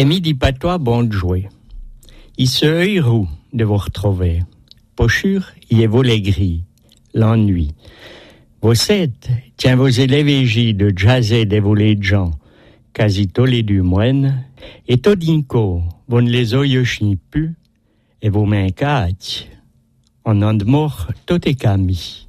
Amis dit patois bon de jouer. Il se heureux de vous retrouver. Pochure, y est vos les gris, l'ennui. Vos sept, tiens vos élèves égis de jazzer des volets de gens, quasi tous les du moine, et todinko, vous ne les oyochni plus, et vos mains quatre, en en de mort, tout est cami.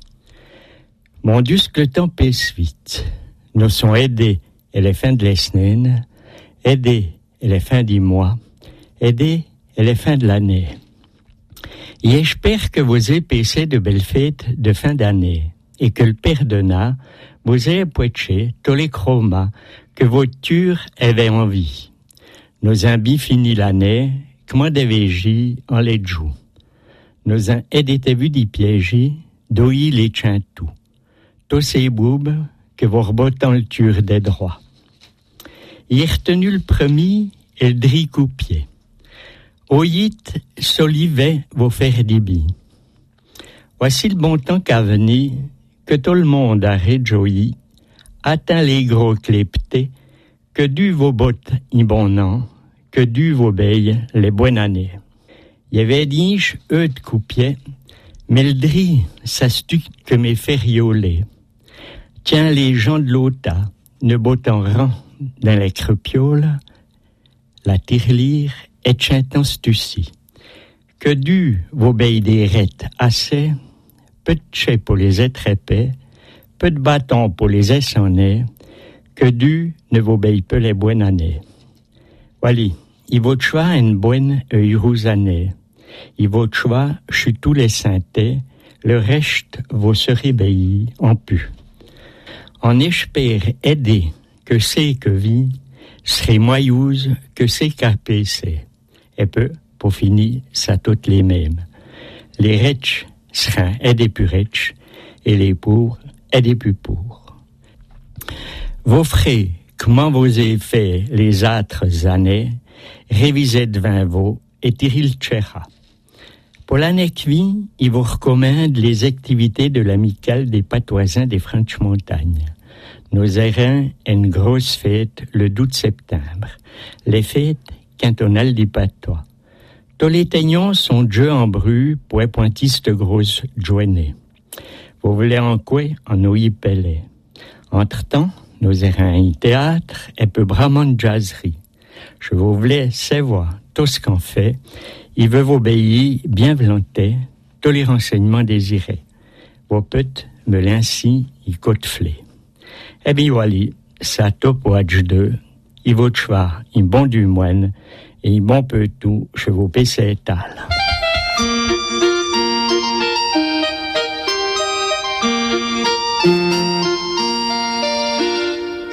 Mon Dieu, que le temps passe vite. Nous sommes aidés, et les fins de la semaine, aidés, et les fins du mois, aidés, et les fins de l'année. Et j'espère que vous avez passé de belles fêtes de fin d'année et que le Père Donat vous ait approché tous les chromas que votre cure avait envie. Nos imbis fini l'année, comment devais-je en les joues. Nos uns étaient vus d'y piéger, d'oï les tient tout. Tous ces boubes que vous rebottant le ture des droits. Il est retenu le premier et le dri coupier. Oyit solivet vos faire dibi. Voici le bon temps qu'à venir, que tout le monde a réjoui, atteint les gros cléptés, que du vos bottes y bon an, que du vos beilles les bonnes années. Y avait d'inch eux de coupier, mais le dri, ça stu que mes férioler. Tiens les gens de l'auta, ne bottant rang dans les crepioles, la tirelire et chantant stuci. Que du vos beilles des rêtes assez, peu de chais pour les étrépés, peu de bâtons pour les essonner, que du ne vos beilles peu les bonnes années. Voilà, il vaut choix une bonne heureuse année. Il vaut choix chez tous les saintés, le reste vaut se réveiller en pu. En espère aider que c'est que vie, serait moyeuse que c'est qu'à PC. Et peu, pour finir, ça toutes les mêmes. Les riches seront aidés plus riches, et les pauvres aidés plus pauvres. Vos frais, comment vous avez fait les autres années, révisez devant vous et tirez le tchéra. Pour l'année qui vient, il vous recommande les activités de l'amicale des patoisins des Franches-Montagnes. Nous aurons une grosse fête le 12 septembre. Les fêtes cantonales des patois. Tous les teignons sont déjà en bru pour appointir cette grosse journée. Vous voulez en quoi? En ouïe pelé. Entre-temps, nous aurons un théâtre et peu vraiment de jazzerie. Je vous voulais savoir tout ce qu'on fait. Il veut vous obéir bien volonté, tous les renseignements désirés. Vos putes me l'ainsi, il côte-flé. Eh bien, voilà, ça top au H2, il vaut de choix, il bon du moine, et il bon peu tout, je vous paie étal.